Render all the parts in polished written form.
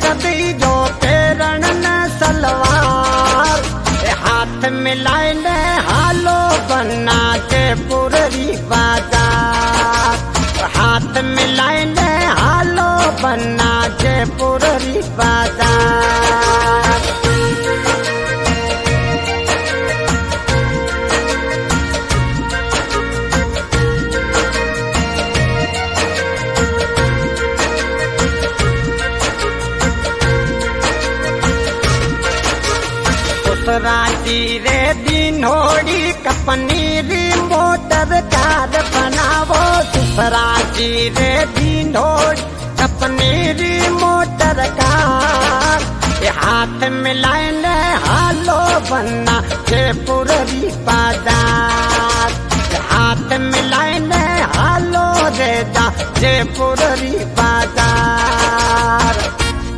सदी जो पेरण न सलवार हाथ मिलाए न हालो बन्ना के पुररी बाजार हाथ मिलाए न हालो बन्ना के पुररी बाजार राजी रे दिनोड़ी कपनीरी मोटर कार बनावो सुसराजी रे दिनोड़ी कपनीरी मोटर कार हाथ मिलाए न हालो बन्ना के पुररी बाजार हाथ मिलाए न हालो रेदा जे पुररी बाजार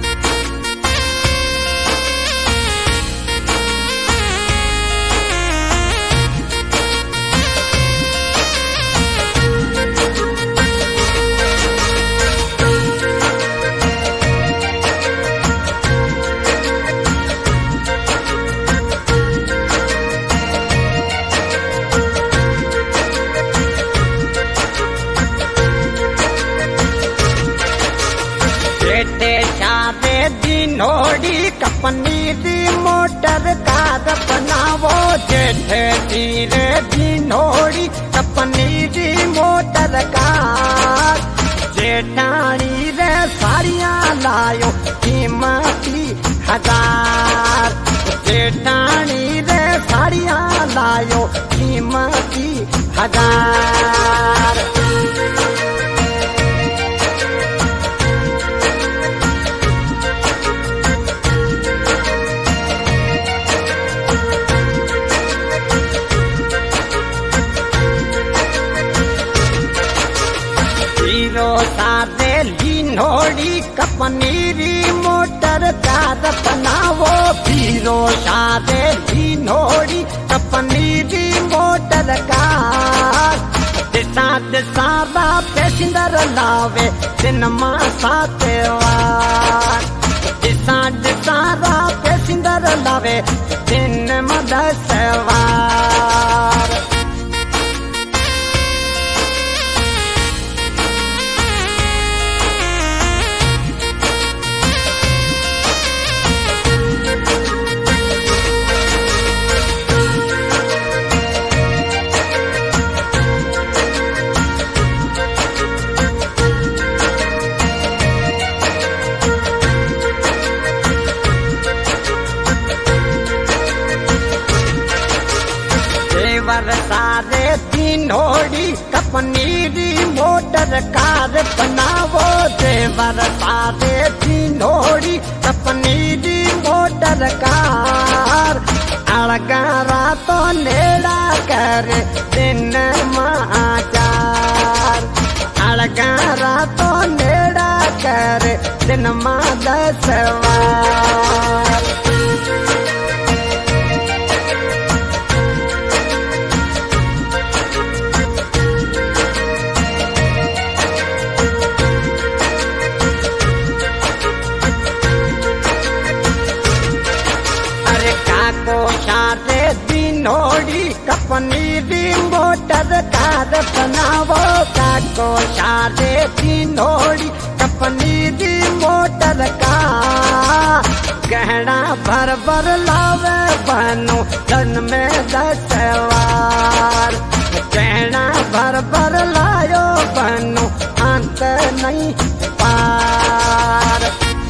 दिनोड़ी कपनीरी मोटर कार बनावो जेठे धीरे दिनोड़ी कपनीरी मोटर कार जेठानी रे साड़ियाँ लायो कीमती 1000 जेठानी रे साड़ियाँ लायो कीमती 1000 सारे लिनोड़ी कपनीरी मोटर कार बनावो पीरो सारे लिनोड़ी कपनीरी मोटर कार दिशा दिशारा पैसेंजर लावे दिन साते वार दिशा दिशारा पैसेंजर लावे दिन 10 वार सारे दिनोड़ी कपनीरी मोटर कार बनावो देवर सारे दिनोड़ी कपनीरी मोटर कार अड़गारा तो नेड़ा कर दिन आचार अड़गारा तो नेड़ा कर दिन 10 वार दिनोड़ी कपनीरी मोटर कार बनावो काको सारे दिनोड़ी कपनीरी मोटर कार गहना भर भर लावे बनो धन में 10 वार गहना भर भर लायो बनो अंत नहीं पार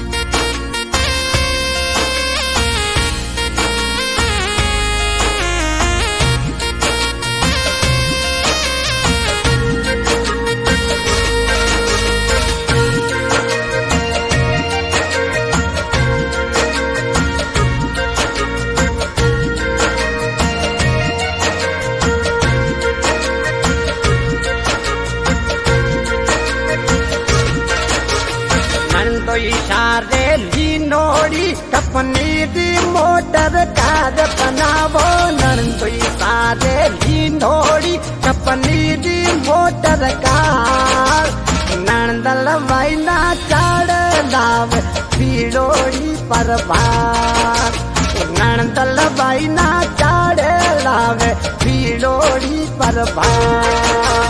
सारे लिनोड़ी कपनीरी मोटर कार बनावो नंदोई सारे लिनोड़ी कपनीरी मोटर कार नंदल वाइना चाड़ लाव पीड़ो परभार नणदल बाई ना चाड़े लावे भीड़ोड़ी परभार।